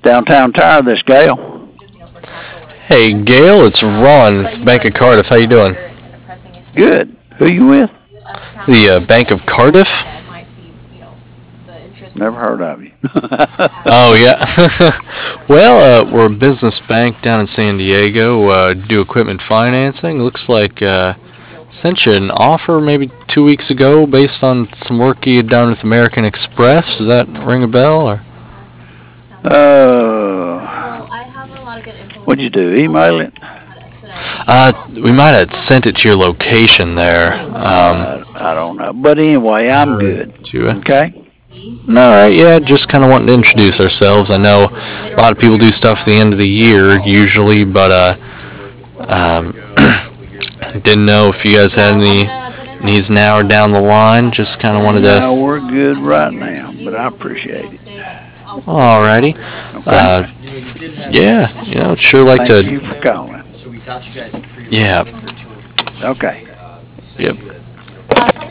Downtown Tire, this Gail. Hey, Gail, it's Ron, Bank of Cardiff. How you doing? Good. Who you with? The Bank of Cardiff? Never heard of you. Oh, yeah. Well, we're a business bank down in San Diego. Do equipment financing. Looks like sent you an offer maybe 2 weeks ago based on some work you had done with American Express. Does that ring a bell? Or? What'd you do? Email it? We might have sent it to your location there. I don't know. But anyway, I'm good. Okay? All right, yeah, just kind of wanting to introduce ourselves. I know a lot of people do stuff at the end of the year usually, but didn't know if you guys had any needs now or down the line. Just kind of wanted to. No, we're good right now, but I appreciate it. Alrighty. Okay. Yeah, I'd sure like to. Thank you for calling. Yeah. Okay. Yep.